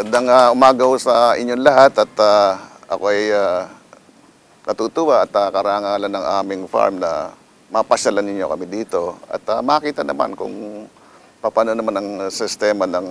Magandang umaga ho sa inyong lahat at ako ay natutuwa at karangalan ng aming farm na mapasyalan ninyo kami dito at makita naman kung paano naman ang sistema ng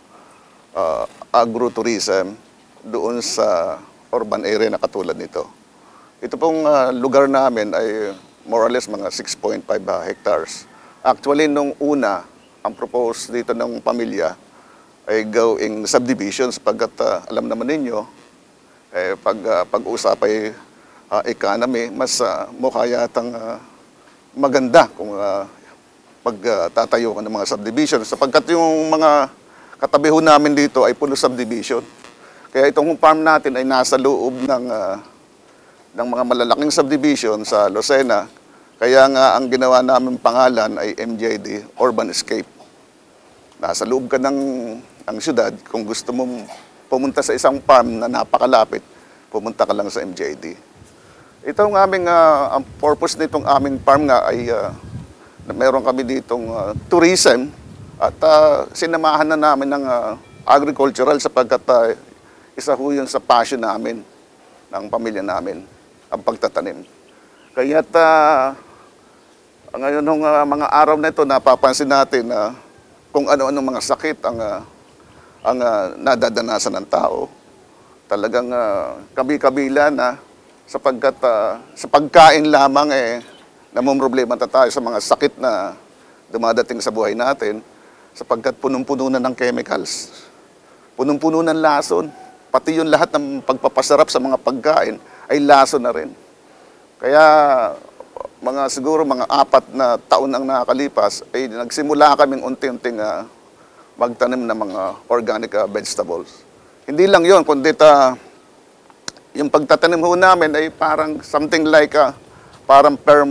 agrotourism doon sa urban area na katulad nito. Ito pong lugar namin ay more or less mga 6.5 hectares. Actually, nung una, ang propose dito ng pamilya ay gawing subdivision sapagkat alam naman ninyo, pag-usap ay economy, mas mukha yatang maganda kung pagtatayo ka ng mga subdivision sapagkat yung mga katabi ho namin dito ay puno subdivision. Kaya itong farm natin ay nasa loob ng mga malalaking subdivision sa Lucena. Kaya nga ang ginawa namin pangalan ay MJD, Urban Escape. Nasa loob ka ng syudad, kung gusto mong pumunta sa isang farm na napakalapit, pumunta ka lang sa MJD. Ito ang aming, ang purpose nitong aming farm nga ay meron kami ditong tourism at sinamahan na namin ng agricultural sapagkat isa ho yun sa passion namin, ng pamilya namin, ang pagtatanim. Kaya't ngayon ng mga araw na ito, napapansin natin na kung ano-ano mga sakit ang nadadanasan ng tao. Talagang kabi-kabila na sapagkat sa pagkain lamang namumroblema tayo sa mga sakit na dumadating sa buhay natin sapagkat punong-puno na ng chemicals, punong-puno ng lason, pati yung lahat ng pagpapasarap sa mga pagkain ay lason na rin. Kaya siguro mga 4 na taon ang nakakalipas ay nagsimula kaming unti-unting magtanim ng mga organic vegetables. Hindi lang yon kundi yung pagtatanim ho namin ay parang something like parang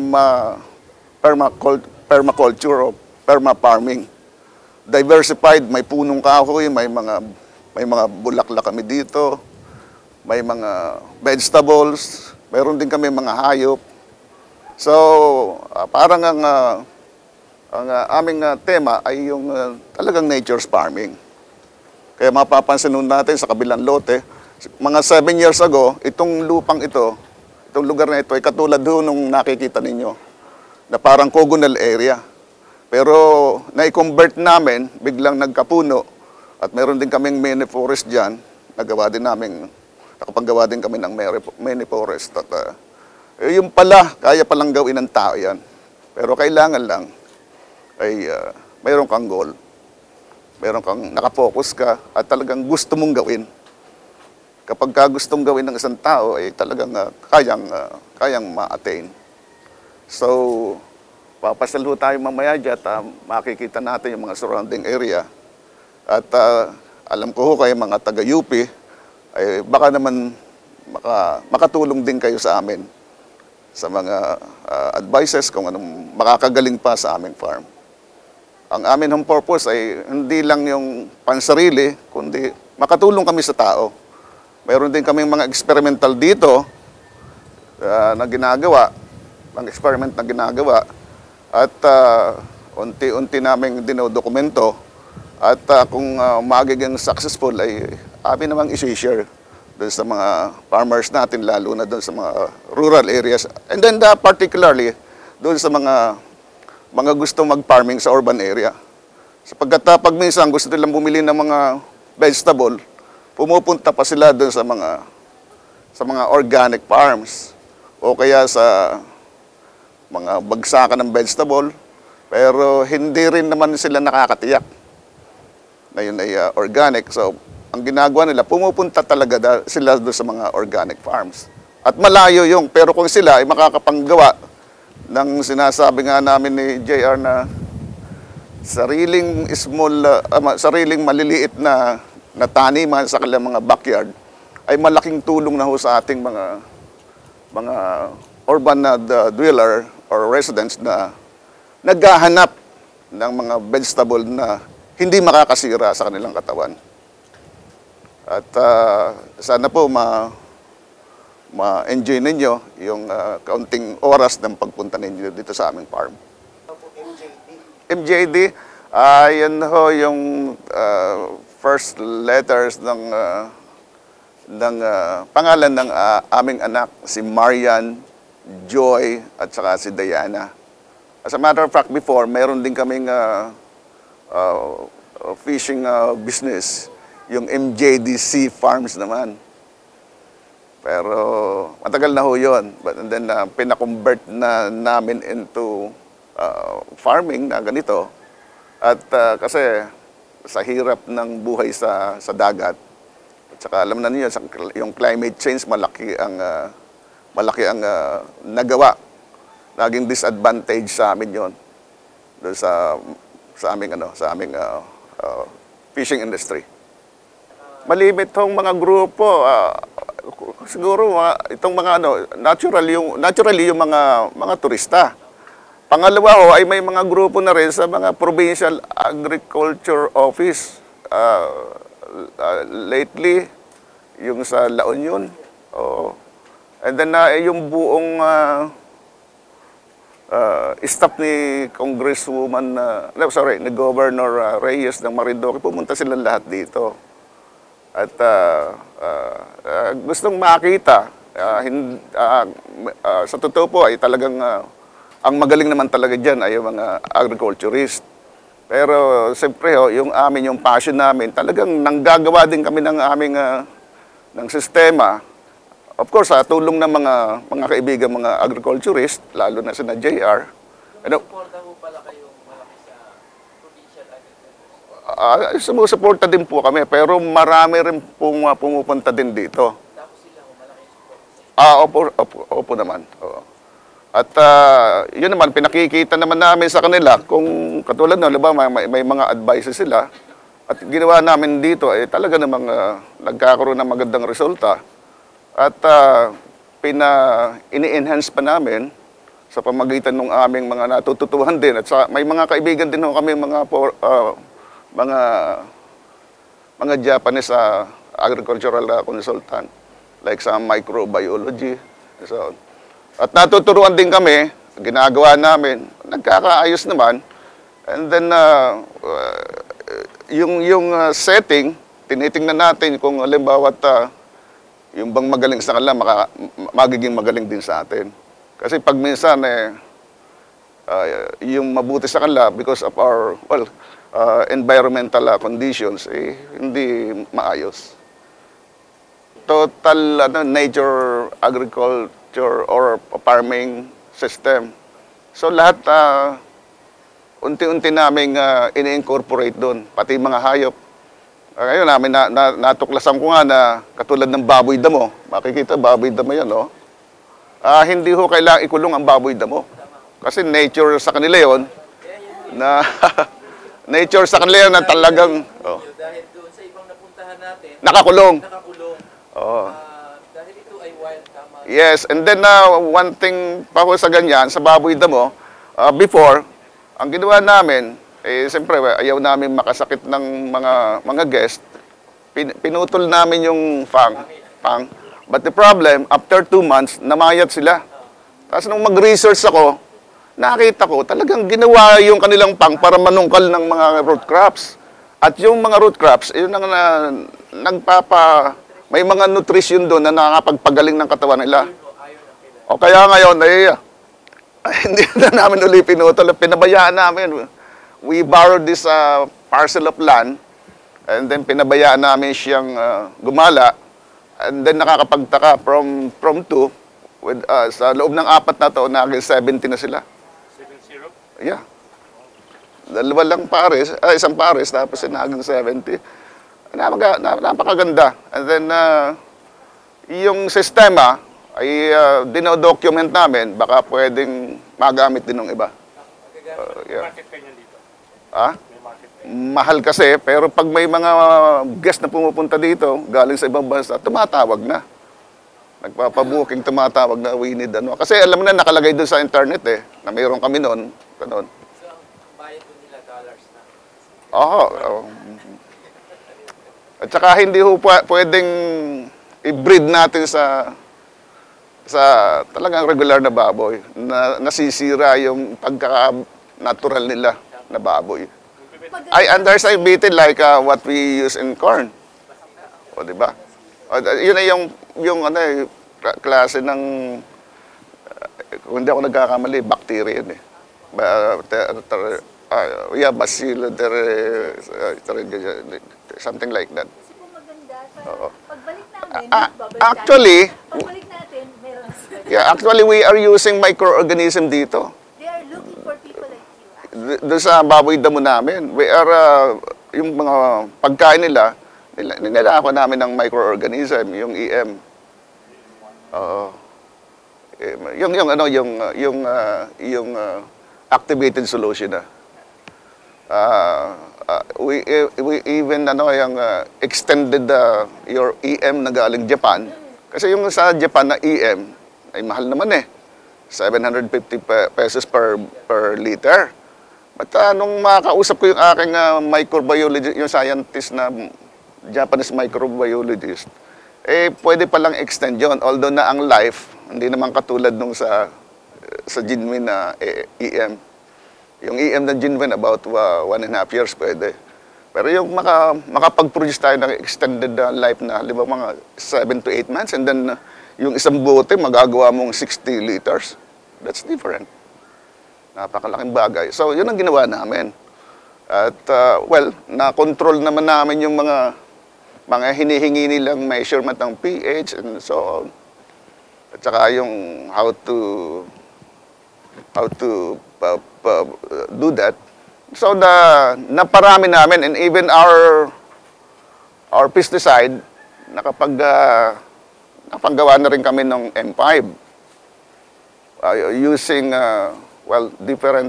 permaculture o perma-farming. Diversified, may punong kahoy, may mga bulaklak kami dito, may mga vegetables, mayroon din kami mga hayop. So, parang ang aming tema ay yung talagang nature's farming. Kaya mapapansin nun natin sa kabilang lote, mga 7 years ago, itong lupang ito, itong lugar na ito ay katulad doon nung nakikita ninyo, na parang cogonal area. Pero na-convert namin, biglang nagkapuno, at meron din kaming mini forest dyan, nakapaggawa din kami ng mini forest. At yung pala, kaya palang gawin ng tao yan. Pero kailangan lang ay mayroon kang goal. Mayroon kang nakafocus ka at talagang gusto mong gawin. Kapag gustong gawin ng isang tao, ay talagang kayang ma-attain. So, papasyal ho tayo mamaya dyan at makikita natin yung mga surrounding area. At alam ko ho kayo mga taga-UP, ay baka naman makatulong din kayo sa amin sa mga advices kung anong makakagaling pa sa aming farm. Ang amin hong purpose ay hindi lang yung pansarili, kundi makatulong kami sa tao. Mayroon din kaming mga experimental dito na ginagawa, mga experiment na ginagawa, at unti-unti naming dinodokumento at kung magiging successful ay amin namang isi-share doon sa mga farmers natin, lalo na doon sa mga rural areas. And then particularly doon sa mga gustong mag-farming sa urban area. Sapagkat pag minsan gusto nilang bumili ng mga vegetable, pumupunta pa sila doon sa mga organic farms o kaya sa mga bagsakan ng vegetable, pero hindi rin naman sila nakakatiyak na yun ay organic. So, ang ginagawa nila, pumupunta talaga sila doon sa mga organic farms. At malayo yung, pero kung sila ay makakapanggawa ng sinasabi nga namin ni JR na sariling maliliit na taniman sa kanilang mga backyard, ay malaking tulong na ho sa ating mga urban dweller or residents na naghahanap ng mga vegetable na hindi makakasira sa kanilang katawan. At sana po ma-enjoy ninyo yung kaunting oras ng pagpunta ninyo dito sa aming farm. MJD. MJD, yan ho yung first letters ng pangalan ng aming anak, si Marian, Joy, at saka si Diana. As a matter of fact, before, mayroon din kaming fishing business, yung MJDC Farms naman. Pero matagal na ho yun. But and then pinakonvert na namin into farming na ganito. At kasi sa hirap ng buhay sa dagat, at saka alam na niyo, yung climate change, malaki ang nagawa. Naging disadvantage sa amin yon doon sa aming fishing industry. Malimit tong mga grupo, siguro itong mga naturally yung mga turista. Pangalawa ho ay may mga grupo na rin sa mga provincial agriculture office. Lately, yung sa La Union. And then yung buong staff ni Congresswoman, ni Governor Reyes ng Marinduque, pumunta silang lahat dito. At gustong makita, sa totoo po ay talagang, ang magaling naman talaga dyan ay yung mga agriculturist. Pero siyempre yung passion namin, talagang nanggagawa din kami ng aming ng sistema. Of course, tulong ng mga kaibigan, mga agriculturist, lalo na sina JR. Sumusuporta po pala kayo malaki sa provincial agriculture? Sumusuporta din po kami, pero marami rin pumupunta din dito. Tapos sila, malaking support sa inyo? Opo naman. Oo. At yun naman, pinakikita naman namin sa kanila kung katulad na, may mga advices sila. At ginawa namin dito ay talaga namang nagkakaroon ng magandang resulta. At ini-enhance pa namin sa pamagitan ng aming mga natututuhan din. At may mga kaibigan din kami, mga Japanese agricultural consultant, like sa microbiology. So, at natuturuan din kami, ginagawa namin, nagkakaayos naman. And then, yung setting, tinitingnan natin kung halimbawa yung bang magaling sa kanila, magiging magaling din sa atin. Kasi pag minsan, yung mabuti sa kanila because of our, environmental conditions, hindi maayos. Total nature agriculture or farming system. So lahat unti-unti naming ini-incorporate doon, pati mga hayop. Ngayon namin natuklasan ko nga na katulad ng baboy damo. Makikita baboy damo 'yan, no? Hindi ho kailangang ikulong ang baboy damo. Kasi nature sa kanila 'yon na nature sa kanila 'yon na talagang dahil doon sa ibang napuntahan natin, nakakulong. Oo. Dahil ito ay wild, tama. Yes, and then one thing pa ho sa ganyan, sa baboy damo, before, ang ginawa namin, siyempre, ayaw namin makasakit ng mga guest, pinutol namin yung pang. But the problem, after 2 months, namayat sila. Tapos nung mag-research ako, nakita ko, talagang ginawa yung kanilang pang para manungkal ng mga root crops. At yung mga root crops, yun ang may mga nutrition doon na nakakapagpagaling ng katawan nila. O kaya ngayon, hindi na namin uli pinutol. Pinabayaan namin. We borrowed this parcel of land and then pinabayaan namin siyang gumala. And then nakakapagtaka from 2, sa loob ng 4 na taon, naging 70 na sila. 7-0? Yeah. Dalawa lang pares, isang pares, tapos naging 70. Napakaganda. And then, yung sistema ay dinodocument namin, baka pwedeng magamit din ng iba. Yeah. Market kayo dito? May market kayo? Mahal kasi, pero pag may mga guest na pumupunta dito, galing sa ibang bansa, tumatawag na. Nagpapabuking, tumatawag na, we need ano. Kasi alam na, nakalagay doon sa internet na mayroon kami noon. Ganun. So, ang bayad ko nila dollars na? Oo. At saka hindi ho pwedeng i-breed natin sa talagang regular na baboy na nasisira yung pagkaka-natural nila na baboy. I understand bitin like what we use in corn. O, di ba? O, yun ay yung ano, klase ng, kung hindi ako nagkakamali, bacteria yun eh. Yeah, something like that. Kasi kung maganda, Oo. pagbalik namin, Actually, pagbalik natin, meron na sila. yeah, actually we are using microorganism dito. They are looking for people like you. Doon sa baboy damo namin, we are, yung mga pagkain nila, nilalako namin ng microorganism, yung EM. Oo. Yung activated solution na. We even yung extended your EM na galing Japan. Kasi yung sa Japan na EM ay mahal naman eh. 750 pesos per liter. But nung makakausap ko yung aking microbiologist, yung scientist na Japanese microbiologist, pwede palang extend yun. Although na ang life, hindi naman katulad nung sa genuine na EM. Yung EM na genuine, about 1.5 years pwede. Pero yung makapag-produce tayo ng extended life na, di ba, mga 7 to 8 months, and then yung isang bote, magagawa mong 60 liters. That's different. Napakalaking bagay. So, yun ang ginawa namin. At, na-control naman namin yung mga hinihingi nilang measurement ng pH and so on. At saka yung how to do that. So, naparami namin, and even our pesticide, nakapaggawa na rin kami ng M5. Using, different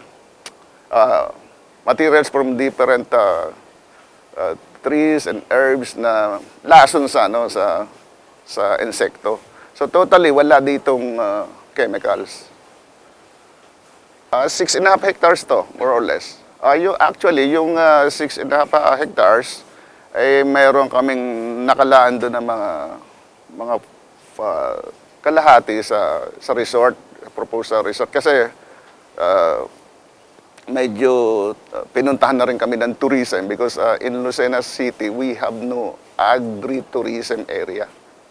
materials from different trees and herbs na lason sa insekto. So totally wala ditong chemicals. 6.5 hectares to, more or less. Yung 6.5 hectares ay mayroon kaming nakalaan doon ng mga kalahati sa resort, proposal resort, kasi medyo pinuntahan na rin kami ng tourism because in Lucena City we have no agri-tourism area.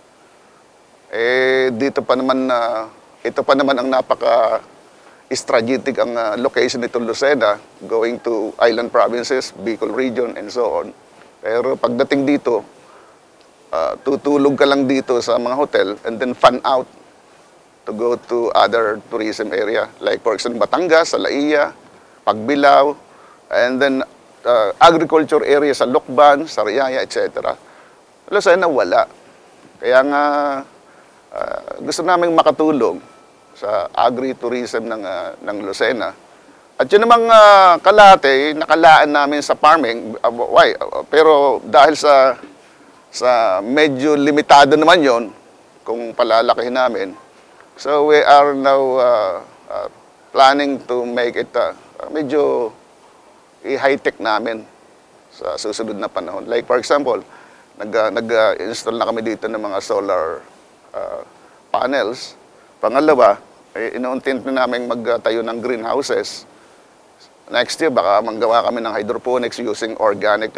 Dito pa naman ito pa naman ang napaka-strategic ang location nito Lucena, going to island provinces, Bicol region and so on. Pero pagdating dito, tutulog ka lang dito sa mga hotel and then fan out to go to other tourism area. Like for example, Batangas, Salaiya, Pagbilao, and then agriculture area sa Lokban, Sariaya, etc. Lucena, wala. Kaya nga, gusto naming makatulong sa agri-tourism ng Lucena. At yun namang kalahati, nakalaan namin sa farming. Why? Pero dahil sa medyo limitado naman yon kung palalakihin namin. So we are now planning to make it medyo i-high-tech namin sa susunod na panahon. Like for example, nag-install na kami dito ng mga solar panels. Pangalawa, inuuntin na namin magtayo ng greenhouses. Next year, baka manggawa kami ng hydroponics using organic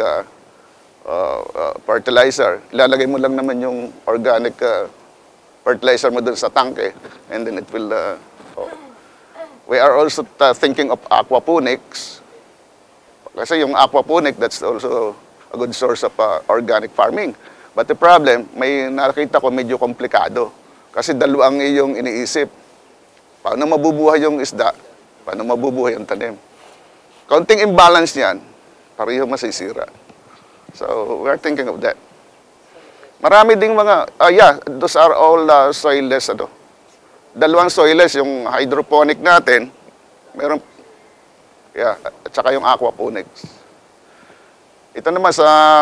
fertilizer. Ilalagay mo lang naman yung organic fertilizer mo dun sa tanke, and then it will... We are also thinking of aquaponics. Kasi yung aquaponic, that's also a good source of organic farming. But the problem, may nakita ko medyo komplikado. Kasi dalawang iyong iniisip. Paano mabubuhay yung isda? Paano mabubuhay yung tanim? Kaunting imbalance niyan, pareho masisira. So, we are thinking of that. Marami ding mga, those are all soilless, dalawang soilless, yung hydroponic natin, meron, at saka yung aquaponics. Ito naman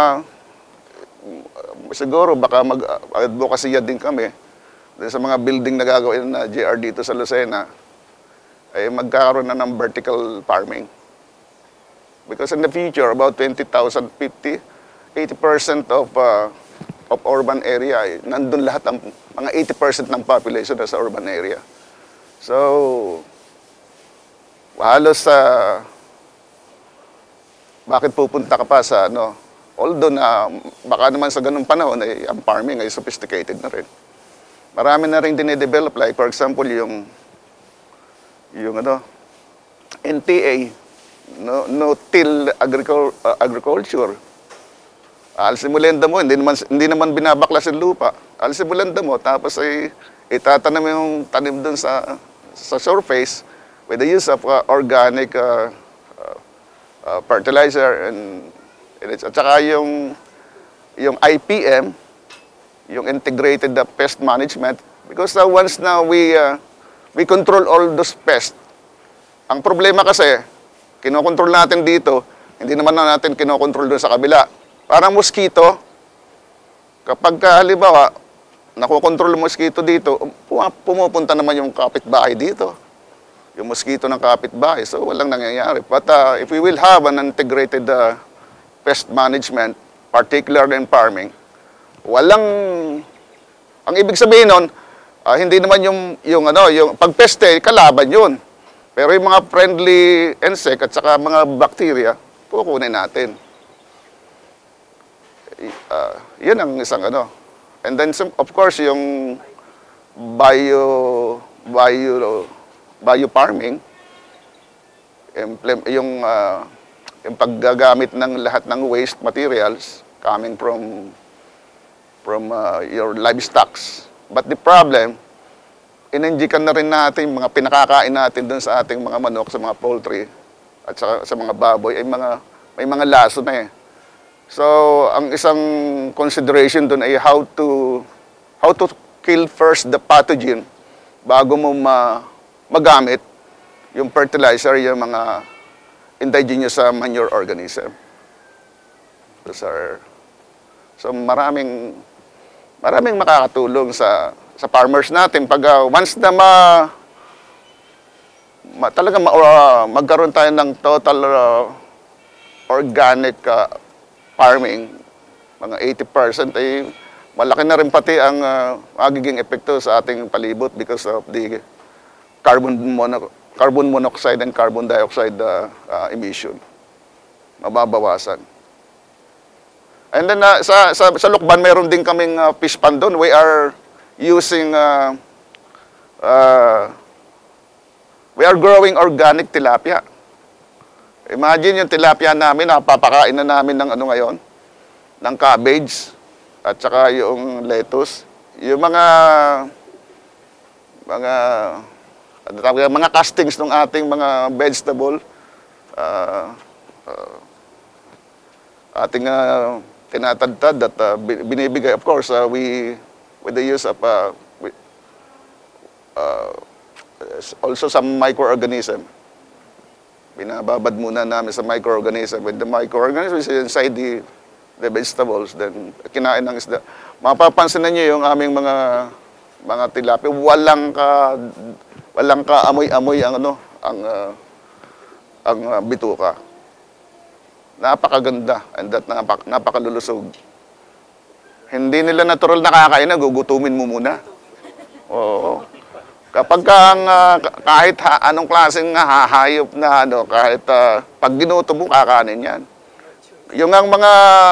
siguro baka mag-advocacy din kami, sa mga building na gagawin na JR dito sa Lucena, ay magkakaroon na ng vertical farming. Because in the future, about 20,050, 80% of urban area, nandun lahat ang mga 80% ng population na sa urban area. So, halos bakit pupunta ka pa sa ano? Although na baka naman sa ganung panahon ay ang farming ay sophisticated na rin. Marami na rin dinedevelop, like for example yung ano, NTA, no-till agriculture. Alsimulenda mo, hindi naman binabaklas yung lupa. Alsimulenda mo, tapos ay itatanim yung tanim dun sa surface with the use of organic fertilizer and at saka yung IPM, yung integrated pest management, because once na we control all those pests. Ang problema kasi, kinokontrol natin dito, hindi naman natin kinokontrol doon sa kabila. Parang mosquito, kapag halimbawa, nakokontrol yung mosquito dito, pumupunta naman yung kapitbahay dito. Yung mosquito ng kapitbahay, so walang nangyayari. But if we will have an integrated pest management, particularly in farming, ang ibig sabihin nun, hindi naman yung pagpeste, kalaban yun. Pero yung mga friendly insect at saka mga bacteria, kukunin natin. Yun ang isang ano. And then, of course, yung bio-farming, yung paggagamit ng lahat ng waste materials coming from your livestocks. But the problem, inenjikan na rin natin mga pinakakain natin dun sa ating mga manok, sa mga poultry, at sa mga baboy, ay may mga laso na eh. So, ang isang consideration dun ay how to kill first the pathogen bago mo magamit yung fertilizer, yung mga indigenous manure organism. So maraming makakatulong sa farmers natin pag once na talaga magkaroon tayo ng total organic farming, mga 80%, ay malaki na rin pati ang magiging epekto sa ating palibot because of the carbon monoxide and carbon dioxide emission. Mababawasan. And then sa Lukban, mayroon din kaming fish pond doon. We are using, we are growing organic tilapia. Imagine yung tilapia namin, napapakain na namin ng ano ngayon, ng cabbage, at saka yung lettuce. Yung mga castings ng ating mga vegetable, ating tinatadtad at binibigay, of course, with the use of also some microorganism. Binababad muna namin sa microorganism. When the microorganism is inside the vegetables, then kinain ng isda. Mapapansin niyo yung aming mga tilapia, walang kaamoy-amoy ang bituka. Napakaganda and napakalulusog. Hindi nila natural nakakain, gugutumin mo muna. Oo. Kapag kahit anong klaseng hayop na kahit pag ginuto mo, kakanin yan. Yung ang mga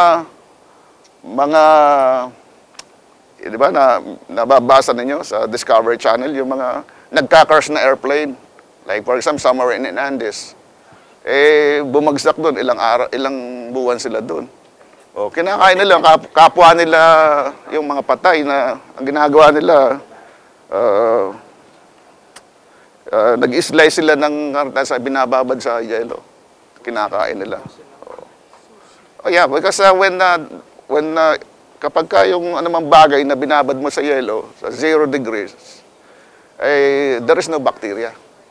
di ba, nababasa ninyo sa Discovery Channel, yung mga nagka-crash na airplane. Like for example, somewhere in Andes. Bumagsak doon, ilang buwan sila doon. O, kinakain nila, kapwa nila yung mga patay na ang ginagawa nila, nag-slice sila nasa binababad sa yelo. Kinakain nila. Oh yeah, because kapag yung anumang bagay na binabad mo sa yelo, sa 0 degrees, there is no bacteria.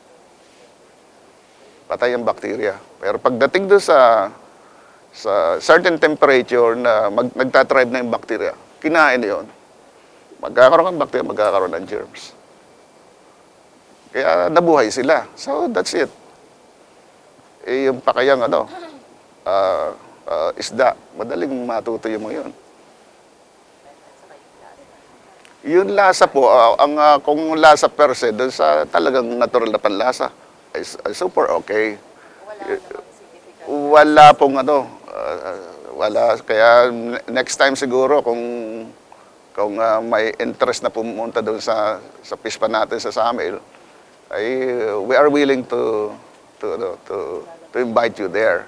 Patay ang bacteria. Pero pagdating doon sa certain temperature na nagtatribe na yung bacteria, kinain yun. Magkakaroon ng bacteria, magkakaroon ng germs. Kaya nabuhay sila. So, that's it. Yung pakayang isda, madaling matutuyo mo yun. Yung lasa po, kung lasa per se, doon sa talagang natural na panlasa, ay super okay. Wala namang significant Wala pong ano, wala. Kaya next time siguro kung may interest na pumunta doon sa fish pan natin sa Samil, ay we are willing to invite you there.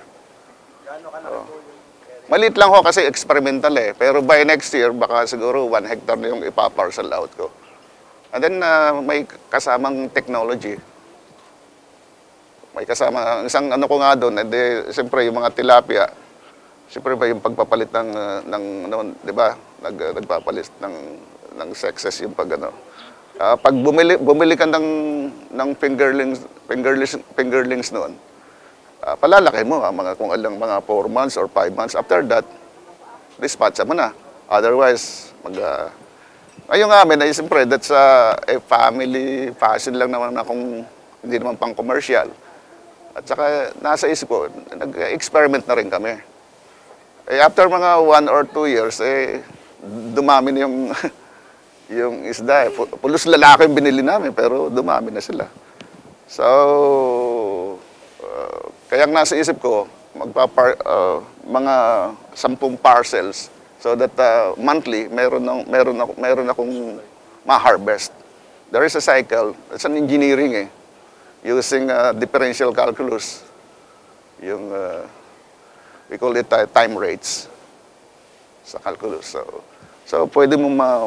Maliit lang ho kasi experimental eh. Pero by next year, baka siguro 1 hectare na yung ipaparcel out ko. And then may kasamang technology. May kasama, isang ano ko nga doon, edi, siyempre yung mga tilapia, siyempre ba yung pagpapalit di ba? Nagpapalit ng sexes yung pag ano. Pag bumili ka ng fingerlings noon, palalaki mo mga kung alang mga 4 months or 5 months. After that, dispatch mo na. Otherwise, ayun nga amin, ay siyempre, that's a family passion lang naman akong hindi naman pang commercial. At saka nasa isip ko, nag-experiment na rin kami. Eh, after mga 1 or 2 years, dumami na yung, yung isda. Pulos lalaki yung binili namin, pero dumami na sila. So, kaya nasa isip ko, mga 10 parcels so that monthly, meron akong ma-harvest. There is a cycle. It's an engineering eh. Using differential calculus. Yung, we call it time rates sa calculus. So pwede mo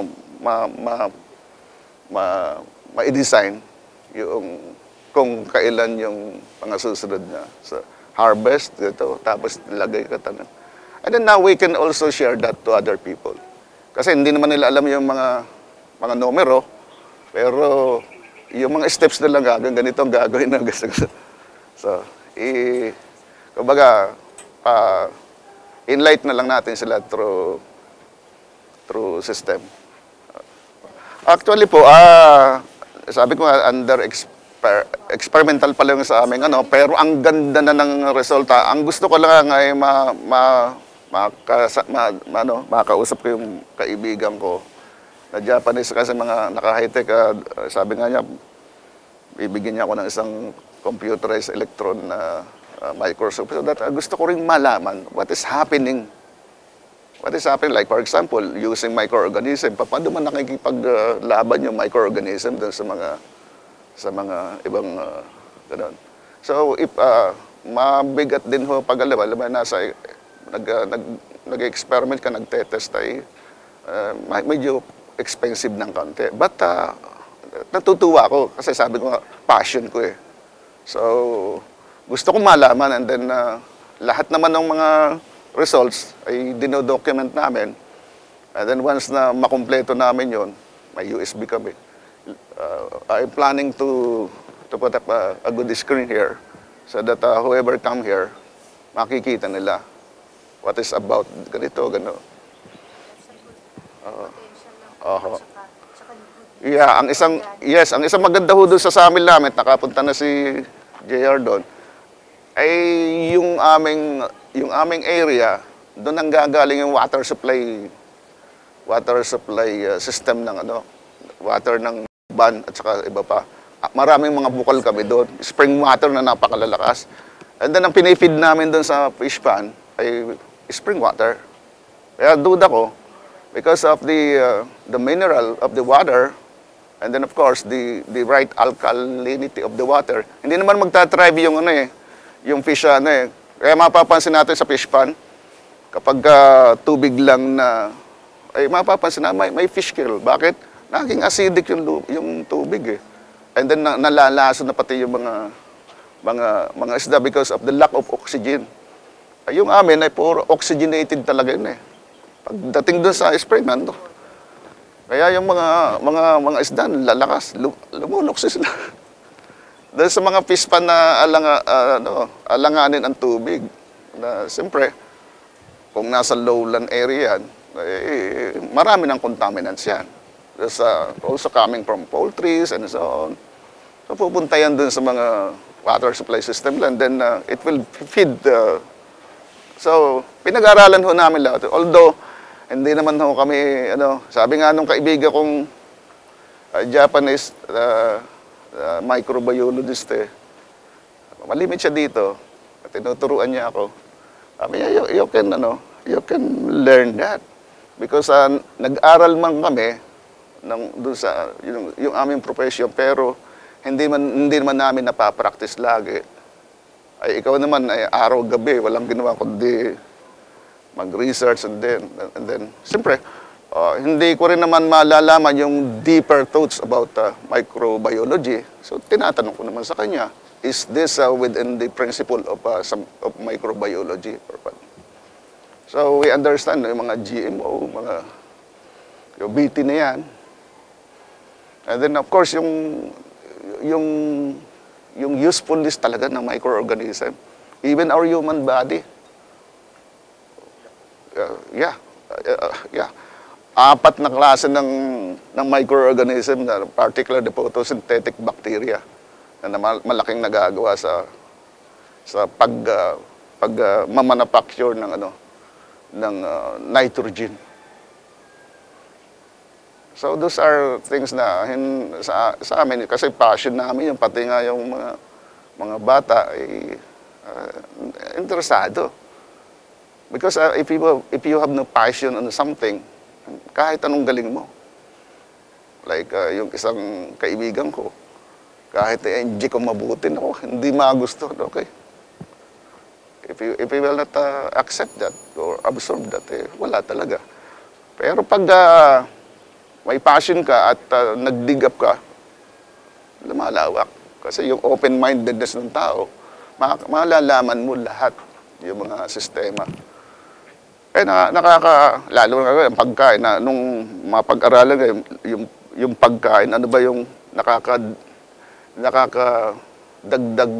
ma-design yung kung kailan yung mga susunod na so, harvest, ito, tapos lagay ka tanan. And then now we can also share that to other people. Kasi hindi naman nila alam yung mga numero, pero yung mga steps na lang ganito ang gagawin na gusto. So, kumbaga, enlighten na lang natin sila through system. Actually po, sabi ko nga, experimental pa lang sa amin, pero ang ganda na ng resulta. Ang gusto ko lang ay makausap ko yung kaibigan ko na Japanese kasi mga naka-high-tech, sabi nga niya, bibigyan niya ako ng isang computerized electron na microscope. So that, gusto ko rin malaman what is happening. What is happening? Like for example, using microorganism. Paano man nakikipaglaban yung microorganism dun sa mga ibang ganun. So if mabigat din ho pag alam nasa nag-experiment ka, nagtetest ay medyo expensive ng konti. But natutuwa ako kasi sabi ko nga, passion ko eh. So, gusto kong malaman and then lahat naman ng mga results ay dinodocument namin. And then once na makumpleto namin yon, may USB kami. I'm planning to put up a good screen here so that whoever come here, makikita nila what is about ganito, gano. Yeah, ang isang maganda ho doon sa Samil namin, nakapunta na si JR doon, ay yung aming area, doon ang gagaling yung water supply system ng water ng ban at saka iba pa. Maraming mga bukal kami doon, spring water na napakalalakas. And then ang pinifeed namin doon sa fish pan ay spring water. Kaya duda ko, because of the mineral of the water, and then of course the right alkalinity of the water, hindi naman magta-thrive yung yung fish Kaya mapapansin natin sa fish pan, kapag tubig lang na, ay mapapansin na may fish kill. Bakit? Naging acidic yung tubig eh. And then nalalaso na pati yung mga isda because of the lack of oxygen. Ay, yung amin ay puro oxygenated talaga yun eh. Pagdating doon sa spray man, kaya yung mga isda lalakas, lumulokso sila. Dahil sa mga fish pan na alanganin ang tubig. Na siyempre, kung nasa lowland area yan, marami ng contaminants yan. There's also coming from poultries and so on. So pupunta yan dun sa mga water supply system and then it will feed So, pinag-aralan ho namin lahat. Although, hindi naman ho kami, sabi nga nung kaibigan kong Japanese microbiologist malimit siya dito. Tinuturuan niya ako. Sabi niya, you can learn that. Because nag-aral man kami doon sa yung aming profession, pero hindi man namin napapractice lagi. Ay ikaw naman ay araw-gabi, walang ginawa kundi mag-research and then siyempre, hindi ko rin naman malalaman yung deeper thoughts about microbiology. So tinatanong ko naman sa kanya, is this within the principle of microbiology? So we understand yung mga GMO, yung BT na yan. And then of course yung usefulness talaga ng microorganism, even our human body. Yeah. 4 na klase ng microorganism, na particular the photosynthetic bacteria na malaking nagagawa sa mamanufacture ng nitrogen. So those are things na sa amin, kasi passion namin yung pati nga yung mga bata ay interesado. Because if you have no passion on something, kahit anong galing mo. Like yung isang kaibigan ko, kahit i-enjoy ko mabuti, hindi magusto. Okay. If you will not accept that or absorb that, wala talaga. Pero pag may passion ka at nag-dig up ka, lumalawak. Kasi yung open-mindedness ng tao, malalaman mo lahat yung mga sistema. Lalo na yung pagkain, nung mapag-aralan yung pagkain, ano ba yung nakakadagdag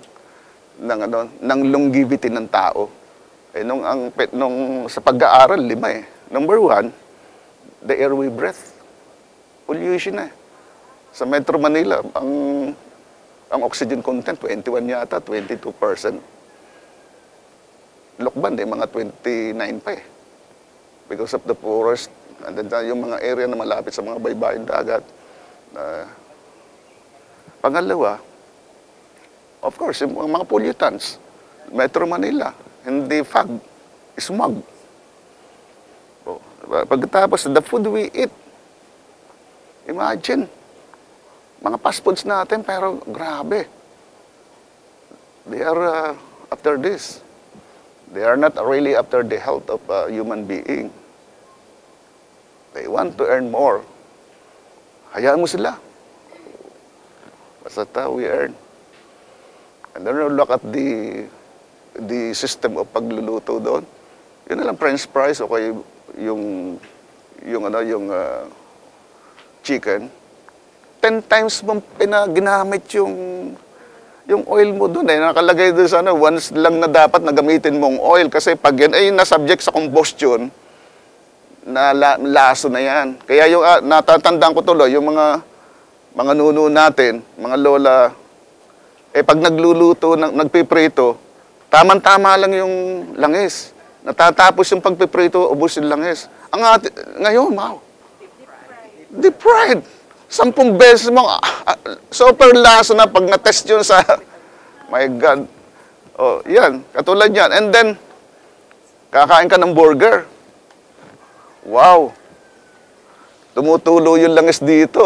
ng longevity ng tao. Nung sa pag-aaral, 5 Number 1, the air we breathe. Pollution na. Sa Metro Manila, ang oxygen content, 21 yata, 22%. Lokban, mga 29 pa . Because of the forest, and then yung mga area na malapit sa mga baybayin dagat. Pangalawa, of course, yung mga pollutants. Metro Manila, hindi fog, smog. Pagkatapos, the food we eat, imagine, mga fast foods natin, pero grabe. They are after this. They are not really after the health of a human being. They want to earn more. Hayaan mo sila. Basta we earn. And then look at the system of pagluluto doon. Yun na lang French fries o kaya yung chicken. 10 times mong ginamit yung oil mo doon nakalagay doon sa once lang na dapat na gamitin mong oil kasi pag yan ay na-subject sa combustion, laso na yan. Kaya yung natatandaan ko tuloy, yung mga nuno natin, mga lola, pag nagluluto, nagpiprito, tama-tama lang yung langis. Natatapos yung pagpiprito, ubos yung langis. Ngayon, wow. Deep fried. 10 beses mo, super laso na pag na-test yun sa, my God. Yan, katulad yan. And then, kakain ka ng burger. Wow. Tumutulo yung langis dito.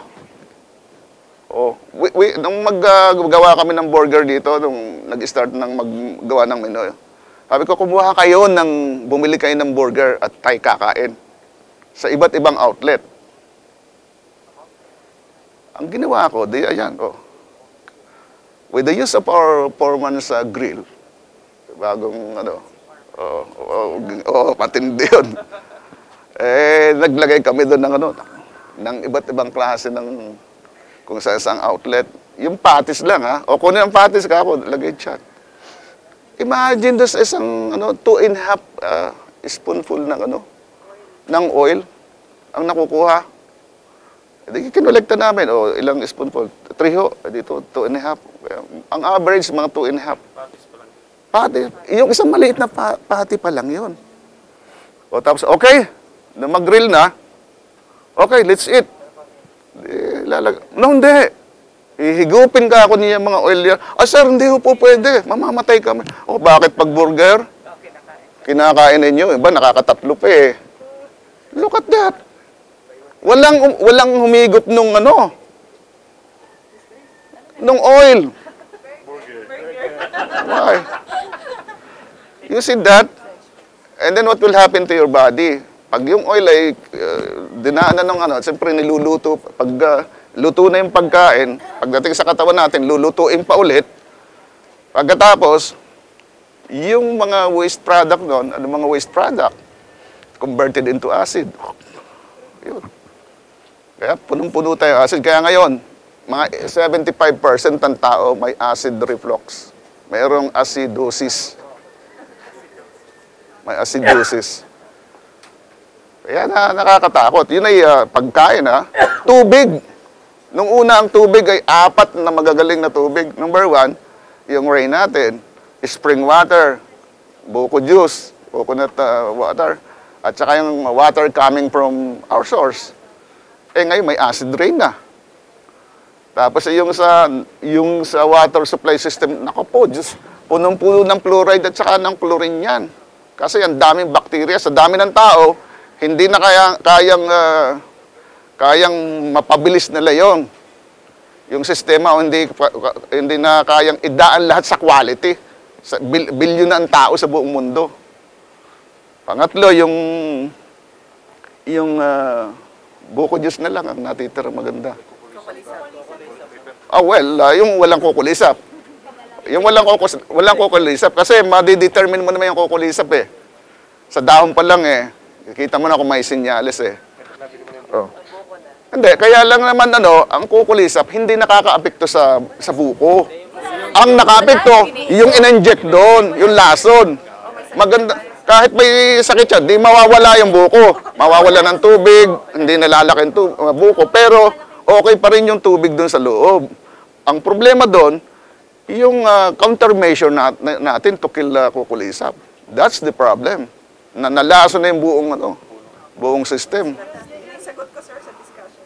Nung maggawa kami ng burger dito, nung nag-start ng maggawa ng menu, sabi ko, bumili kayo ng burger at tayo kakain sa iba't ibang outlet. Ang ginawa ko, ayan, with the use of our foreman's grill, bagong, matindi yun. Naglagay kami doon ng iba't ibang klase ng, kung sa isang outlet. Yung patis lang, o kung yung patis ka ako, lagay dyan. Imagine doon sa isang, 2.5 spoonful ng oil, ang nakukuha. Kinolekta namin, ilang spoonful? 3 dito, 2.5. Ang average, mga 2.5. Patis. Yung isang maliit na pati pa lang yun. Tapos, okay, mag-grill na. Okay, let's eat. No, hindi. Hihigupin ka ako niya mga oil yan. Ah, sir, hindi ho po pwede. Mamamatay kami. Oh, bakit pag burger? Kinakain ninyo. Iba, nakakatatlo pa eh. Look at that. Walang humigop nung ano. Nung oil. Why? You see that? And then what will happen to your body? Pag yung oil ay dinaanan ng ano, siyempre niluluto. Pag luto na yung pagkain, pagdating sa katawan natin, lulutuin pa ulit. Pagkatapos, yung mga waste product noon, ano mga waste product? Converted into acid. Yun. Kaya punong-puno tayo acid. Kaya ngayon, mga 75% ng tao may acid reflux. Mayroong acidosis. May acidosis. Kaya nakakatakot. Yun ay pagkain, ha? Tubig. Nung una, ang tubig ay 4 na magagaling na tubig. Number 1, yung rain natin, spring water, buko juice, coconut water, at saka yung water coming from our source. Eh ngayon, may acid rain na. Tapos yung sa water supply system, nako po, Diyos, punong-puno ng fluoride at saka ng chlorine yan. Kasi ang daming bakterya, sa dami ng tao, hindi na kayang mapabilis nila yon. Yung sistema, hindi na kayang idaan lahat sa quality. Sa bilyon na ang tao sa buong mundo. Pangatlo, yung buko juice na lang ang natitira maganda. Yung walang kukulisap. Yung walang kukulisap kasi madidetermine mo naman yung kukulisap eh. Sa dahon pa lang eh. Kita mo na kung may senyales eh. Oh. Hindi, kaya lang naman ang kukulisap hindi nakakaapekto sa buko. Ang nakaapekto, yung in-inject doon, yung lason. Maganda, kahit may sakit siya, di mawawala yung buko. Mawawala ng tubig, hindi nalalaki yung buko, pero okay pa rin yung tubig doon sa loob. Ang problema doon, yung countermeasure natin to kill kukulisap. That's the problem. Nalaso na yung buong system. Sagot ko, sir, sa discussion.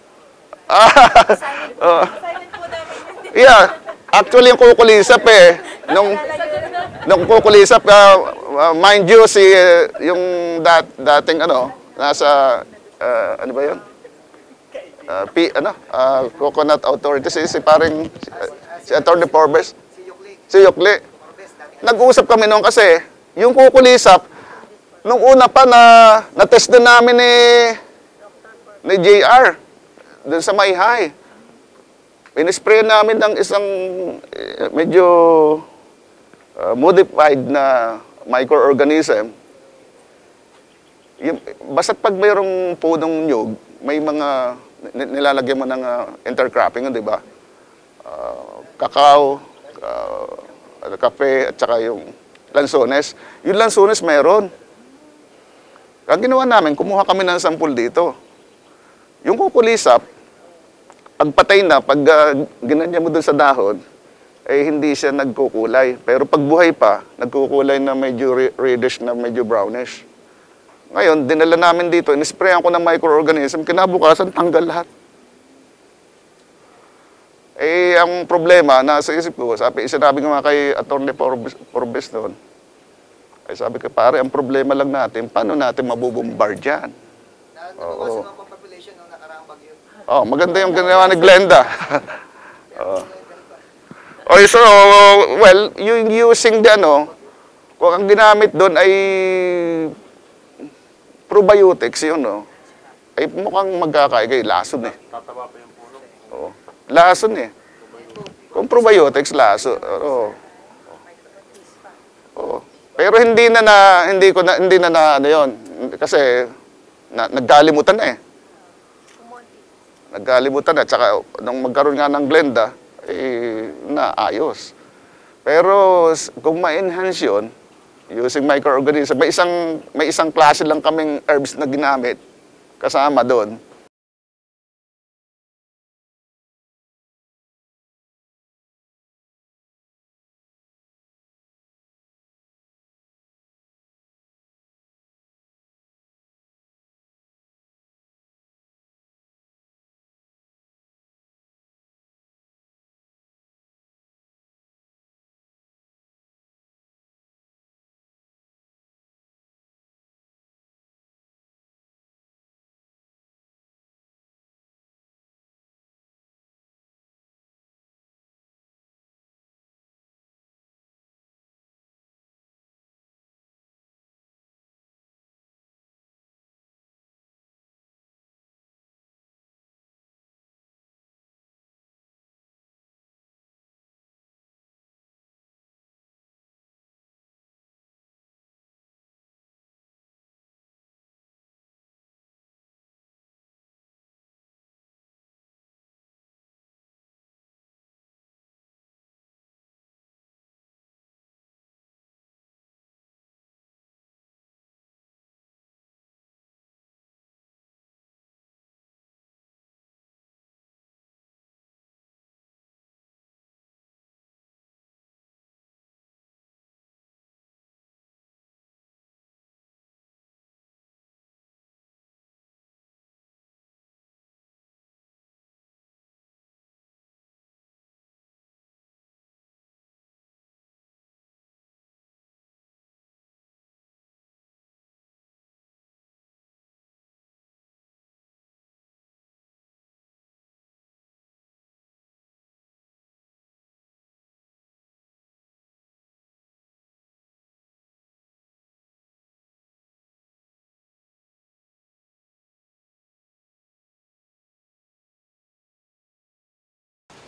Silent po namin. Yeah, actually yung kukulisap nung kukulisap, mind you, yung dating nasa, ano ba yun? Coconut Authority, si parang, si Atty. Forbes, si Yukli. Nag-uusap kami noon kasi, yung kukulisap, nung una pa na-test na namin ni JR, dun sa Mayhay. Pinispray namin ng isang medyo modified na microorganism. Basta't pag mayroong punong nyug, may mga nilalagyan mo ng intercropping, di ba? Kakao, kape, at saka yung lansones. Yung lansones meron. Ang ginawa namin, kumuha kami ng sampul dito. Yung kukulisap, pag patay na, pag ginanya mo dun sa dahon, hindi siya nagkukulay. Pero pag buhay pa, nagkukulay na medyo reddish na medyo brownish. Ngayon, dinala namin dito, inisprayan ko ng microorganism, kinabukasan, tanggal lahat. Ang problema, nasa isip ko, sinabi ko nga kay Atty. Forbes noon, sabi ko, pare, ang problema lang natin, paano natin mabubombard yan? Oo. Population ng nakaraang bagyo. Oh, maganda yung ginawa ni Glenda. So, well, yung using kung ang ginamit doon ay probiotics yun, ay mukhang magkakaigay, lason eh. Tataba pa yung puno. Oo. Lason eh. Kung probiotics, lason. Oo. Oo. Pero hindi na yun. Kasi nagkalimutan na eh. Nagkalimutan na. Tsaka nung magkaroon nga ng Glenda, naayos. Pero kung ma-enhance yun, using microorganism, may isang klase lang kaming herbs na ginamit kasama doon.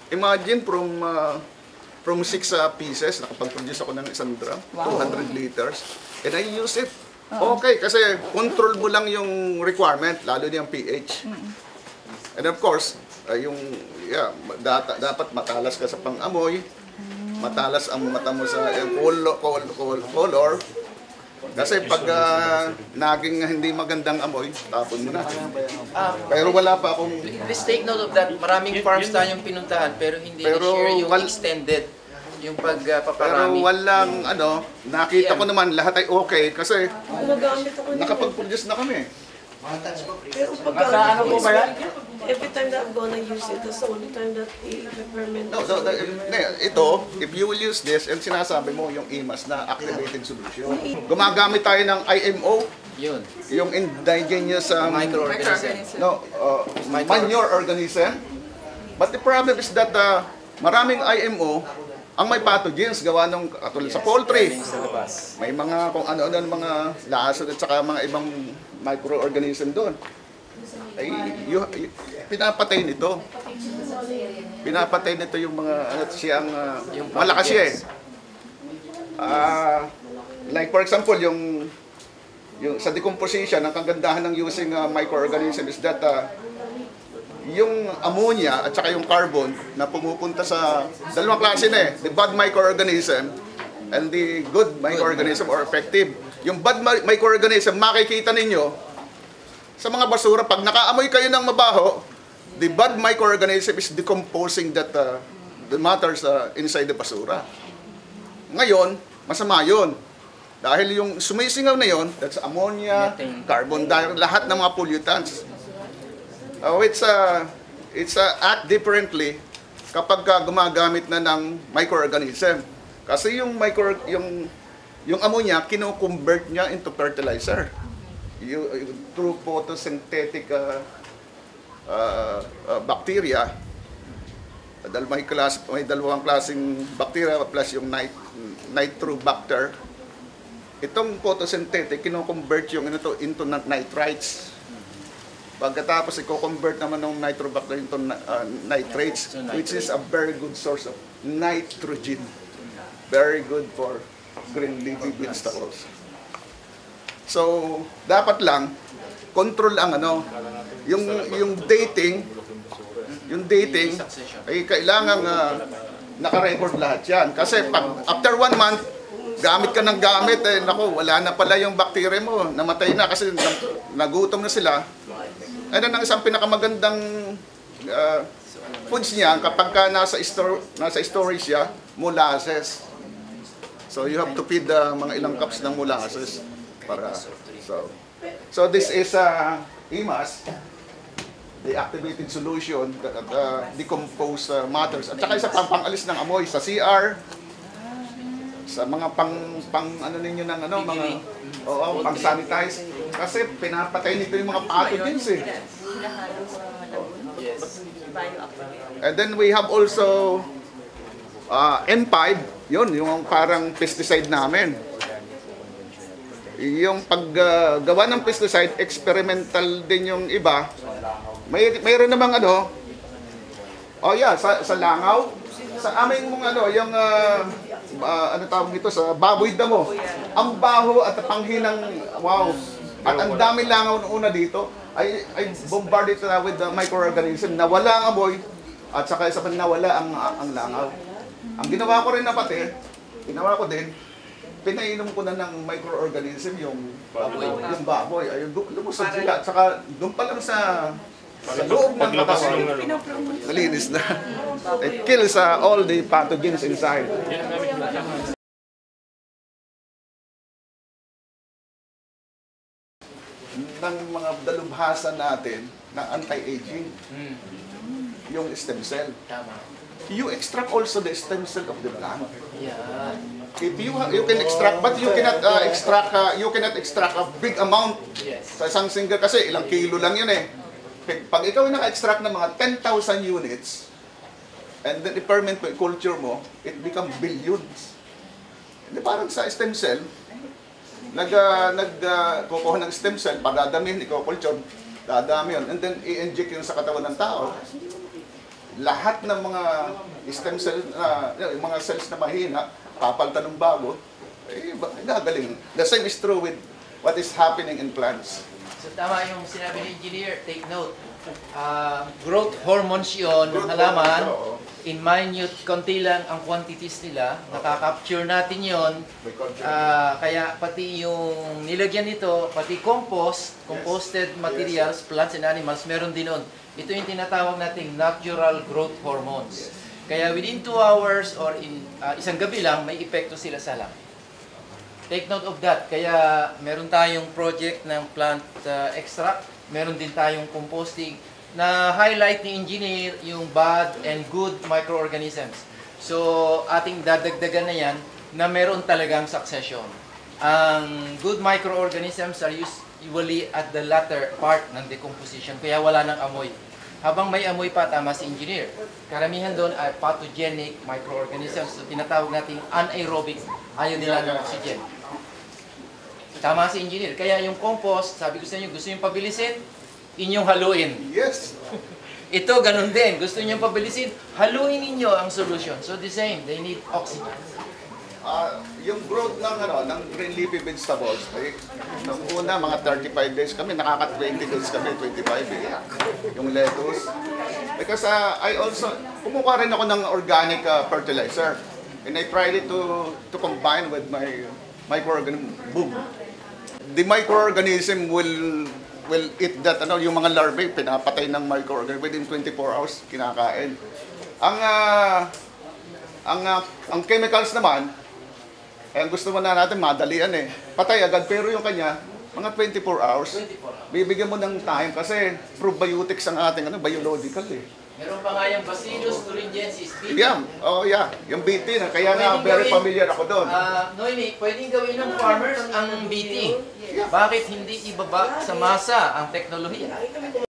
Imagine from 6 pieces, nakapag-produce ako ng 1 drum, 200 liters, and I use it. Okay, kasi control mo lang yung requirement, lalo na yung pH. And of course, dapat matalas ka sa pang-amoy, matalas ang mata mo sa color. Kasi pag naging hindi magandang amoy, tapon mo na. Pero wala pa akong... Please take note of that. Maraming farms tayong pinuntahan pero hindi na-share yung extended, yung Pero pagpaparami. walang nakita ko naman lahat ay okay kasi Gumagamit ako niya. nakapag-produce na kami. Pero pagka, ano po ba yan? Every time that I'm gonna use it, that's the only time that the peppermint. Ito, if you will use this, and sinasabi mo yung IMAS na activated solution. Gumagamit tayo ng IMO, Yun. yung indigenous Microorganism. manure organism. But the problem is that maraming IMO ang may pathogens gawa ng katulad sa poultry. May mga kung ano-ano mga lason at saka mga ibang microorganism doon. Ay, pinapatay nito. Pinapatay nito yung mga siyang malakas siya eh. Like for example, yung sa decomposition, ang kagandahan ng using microorganism is that yung ammonia at saka yung carbon na pumupunta sa dalawang klase na the bad microorganism and the good microorganism or effective. Yung bad microorganism, makikita ninyo sa mga basura, pag nakaamoy kayo ng mabaho, the bad microorganism is decomposing the matters inside the basura. Ngayon, masama yun. Dahil yung sumisingaw na yun, that's ammonia, carbon dioxide, lahat ng mga pollutants. It's act differently kapag gumagamit na ng microorganism. Kasi yung ammonia kino-convert niya into fertilizer. Through photosynthetic bacteria. Dahil may dalawang klaseng bacteria plus yung nitrobacter. Itong photosynthetic kino-convert yung into nitrites. Pagkatapos i-convert naman ng nitrobacter into nitrates, which is a very good source of nitrogen. Very good for green leafy vegetables. So, dapat lang control ang yung dating ay kailangan naka-record lahat 'yan. Kasi pag after 1 month gamit ka ng gamit wala na pala yung bacteria mo, namatay na kasi nagutom na sila. Ano ang isang pinakamagandang foods niya kapag nasa storage siya, molasses. So you have to feed mga ilang cups ng molasses para so this is IMAS, the activated solution that decompose matters at saka isa pang-alis ng amoy sa CR, sa mga pang ano ninyo ng mga pang sanitize kasi pinapatay nito yung mga pathogens eh. And then we have also N5, yun yung parang pesticide namin. Yung paggawa ng pesticide, experimental din yung iba. Mayroon namang sa langaw, sa aming mga yung tawag dito sa baboy damo. Ang baho at panghinang wow. At ang dami langaw noong una dito ay bombarded na with the microorganism na wala ang amoy at saka isa pa nawala ang langaw. Ang ginawa ko rin pinainom ko na ng microorganism yung baboy. Ayun, lumusog sila. At saka doon pa lang sa loob ng katawan, nalinis na. It kills all the pathogens inside. Ng mga dalubhasa natin na anti-aging, yung stem cell. You extract also the stem cell of the plant. If you can extract, but you cannot extract a big amount sa isang single kasi ilang kilo lang yun eh. Pag ikaw ay naka-extract ng mga 10,000 units and then i-ferment mo, culture mo, it become billions. Hindi parang sa stem cell, kukuha ng stem cell, padadamihin, i-culture, dadami yun, and then i-inject yun sa katawan ng tao. lahat ng mga stem cells na, yung mga cells na mahina, papalitan ng bago, gagaling. The same is true with what is happening in plants. So tama yung sinabi ni engineer, take note. Growth hormones yun ng halaman. Oo. In minute, konti lang ang quantities nila. Nakaka-capture natin yon. Kaya pati yung nilagyan nito, pati composted materials, plants and animals, meron din nun. Ito yung tinatawag nating natural growth hormones. Kaya within 2 hours or in isang gabi lang, may epekto sila sa halaman. Take note of that. Kaya meron tayong project ng plant extract, meron din tayong composting na highlight ni engineer yung bad and good microorganisms. So, ating dadagdagan na yan na meron talagang succession. Ang good microorganisms are usually at the latter part ng decomposition, kaya wala nang amoy. Habang may amoy pa, tama si engineer. Karamihan doon ay pathogenic microorganisms. So, tinatawag natin anaerobic. Ayaw nila ng oxygen. Tama si engineer. Kaya yung compost, sabi ko sa inyo, gusto nyo pabilisin, inyong haluin. Yes. Ito, ganun din. Gusto nyo pabilisin, haluin ninyo ang solution. So the same, they need oxygen. Yung growth ng green leafy vegetables, nung una, mga 35 days kami, nakaka-20 days kami, 25 yung lettuce. Because I also, kumukuha rin ako ng organic fertilizer. And I tried it to combine with my microorganism. Boom! The microorganism will eat that, yung mga larvae, pinapatay ng microorganism within 24 hours, kinakain. Ang chemicals naman, ang gusto mo na natin, madalian patay agad, pero yung kanya, mga 24 hours. 24 Bibigyan mo ng time kasi probiotics ang ating biological Meron pa nga yung Bacillus thuringiensis. Yeah, yung BT na, kaya nga very familiar ako doon. Noemi, pwedeng gawin ng farmers ang BT. Bakit hindi ibaba sa masa ang teknolohiya?